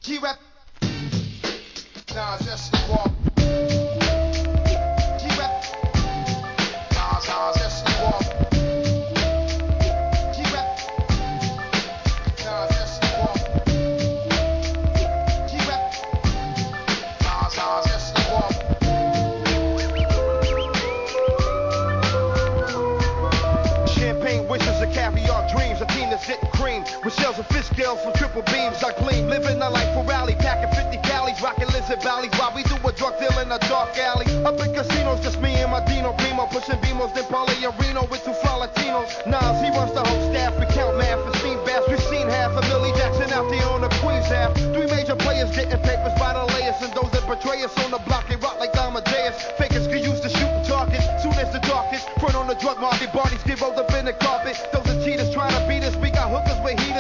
G-Rap. Nah, just walk. G-Rap. Nah, just walk. G-Rap. Nah, just walk. G-Rap. Nah, just walk. Champagne wishes and caviar dreams, a team that's getting cream with shells and fish scales from triple beams. I gleam, living a life for rally, packing 50 galleys, rocking lizard valleys while we do a drug deal in a dark alley. Up in casinos, just me and my Dino Primo, pushing Beamos, then Paulie and Reno with two Florentinos. Nas, he runs the whole staff, we count math and steam baths. We've seen half of Millie Jackson out there on the Queens half. 3 major players getting papers by the layers, and those that betray us on the block